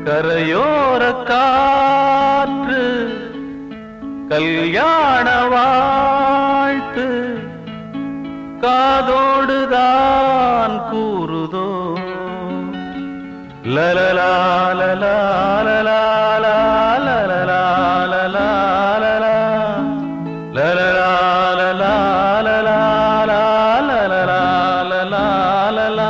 கரையோர காற்று கல்யாண வாழ்த்து காதோடுதான் கூறுதோ லலலா லலா லலா லலலா லலலா லலலா லலலா லலா லலலா லலலா லலலா.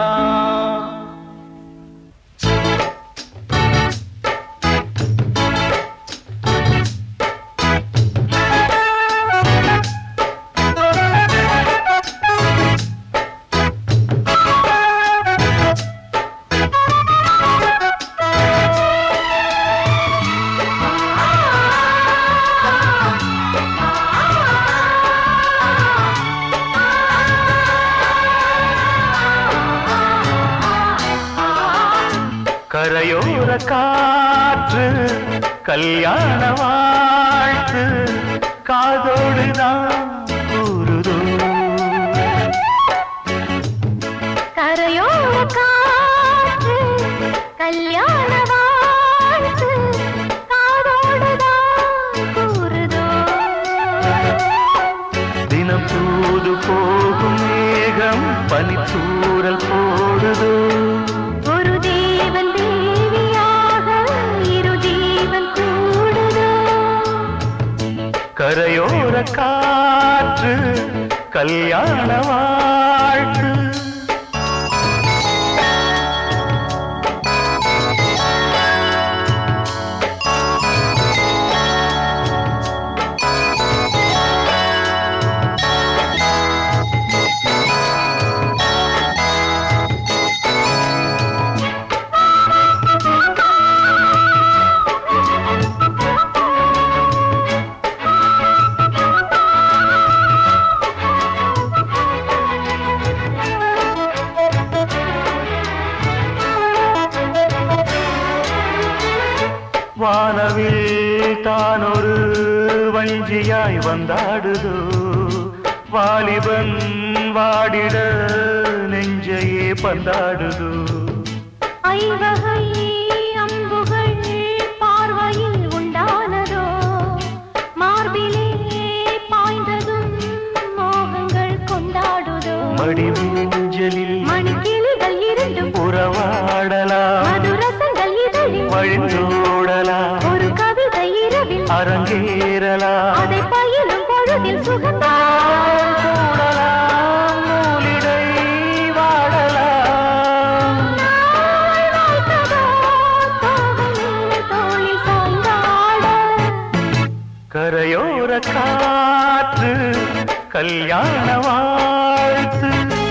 கரையோர காற்று கல்யாண வாழ்த்து காதோடுதான் கூறுதோ கரையோர காற்று கல்யாண வாழ்த்து காதோடுதான் கூறுதோ தினம் தூது போகும் மேகம் பனித்தூரல் போடுதோ கரையோர காற்று கல்யாண வாழ்த்து. வானவில் தான் ஒரு வஞ்சியாய் வந்தாடுதோ வாலிபன் வாடிட நெஞ்சையே பந்தாடுதோ ஐவகை அம்புகள் பார்வையில் உண்டானதோ மார்பிலே பாய்ந்ததும் மோகங்கள் கொண்டாடுதோ மடிமூஞ்சலில் மணிக்கிளிகள் இரண்டும் உறவாடலாம் மதுரசங்கள் இதழில் வழிந்தோடலாம் ஒரு கவிதை இரவில் அரங்கேறலாம் அதை பயிலும் பொழுதில் சுகந்தால் கூடலாம் நூலிடை வாடலாம் தோளில் சாய்ந்தாட கரையோர காற்று கல்யாண வாழ்த்து.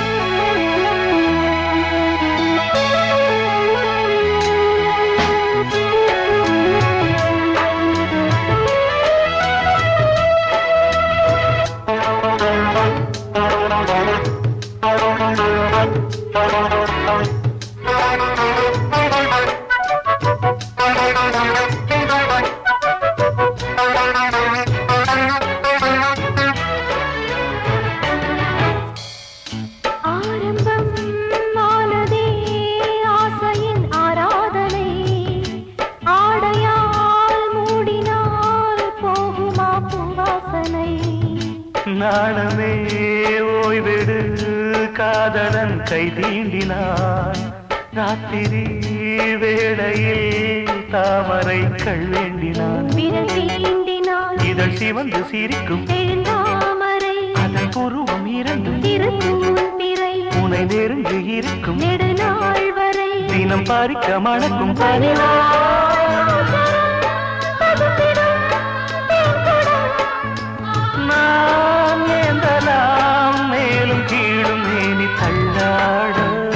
ஆரம்பம் ஆனதே ஆசையின் ஆராதனை ஆடையால் மூடினால் போகுமா பூவாசனை நாணமே ஓய்வெடு காதலன் கை தீண்டினான் ராத்திரி வேளையில் தாமரை கள் வேண்டினான் விரல் தீண்டினால் இதழ் சிவந்து சிரிக்கும் எழுந்தாமரை அதன் புருவம் இரண்டும் திருக்கும் பிறை உனை நெருங்கி இருக்கும் நெடுநாள் வரை தினம் பறிக்க மணக்கும் நான் ஏந்தலாம் மேலும் கீழும் மேனி தள்ளாட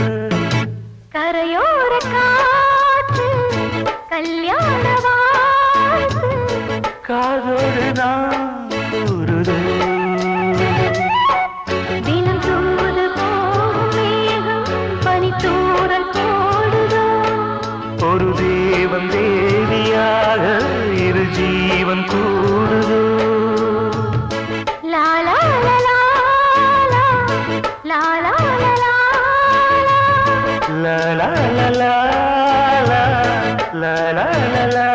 கரையோர காற்று கல்யாண வாழ்த்து காதோடுதான் கூறுதோ தினம் தூது போகும் மேகம் பனித்தூரல் போடுதோ ஒரு தேவன் தேவியாக இரு ஜீவன் கூடுதோ லாலா லலா லாலா லலா la la la la la லா லா லா லா